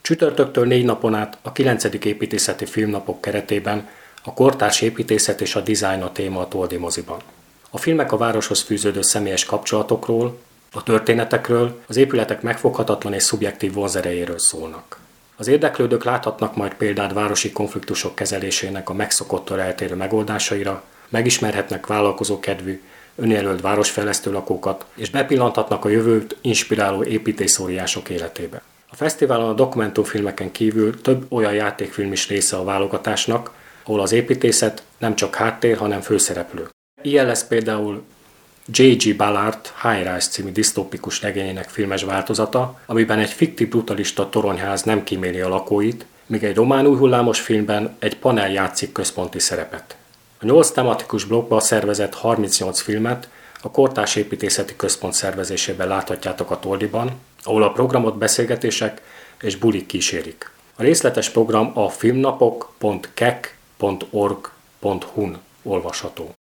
Csütörtöktől 4 napon át a 9. építészeti filmnapok keretében a kortárs építészet és a dizájn a téma a Toldi moziban. A filmek a városhoz fűződő személyes kapcsolatokról, a történetekről, az épületek megfoghatatlan és szubjektív vonzerejéről szólnak. Az érdeklődők láthatnak majd példát városi konfliktusok kezelésének a megszokottól eltérő megoldásaira, megismerhetnek vállalkozókedvű, önjelölt városfejlesztő lakókat, és bepillanthatnak a jövőt inspiráló építészóriások életébe. A fesztiválon a dokumentumfilmeken kívül több olyan játékfilm is része a válogatásnak, ahol az építészet nem csak háttér, hanem főszereplő. Ilyen lesz például J.G. Ballard High Rise című disztópikus regényének filmes változata, amiben egy fiktív brutalista toronyház nem kíméli a lakóit, míg egy román új hullámos filmben egy panel játszik központi szerepet. A 8 tematikus blokkba szervezett 38 filmet a Kortárs Építészeti Központ szervezésében láthatjátok a Toldiban, ahol a programot beszélgetések és bulik kísérik. A részletes program a filmnapok.kek.org.hu-n olvasható.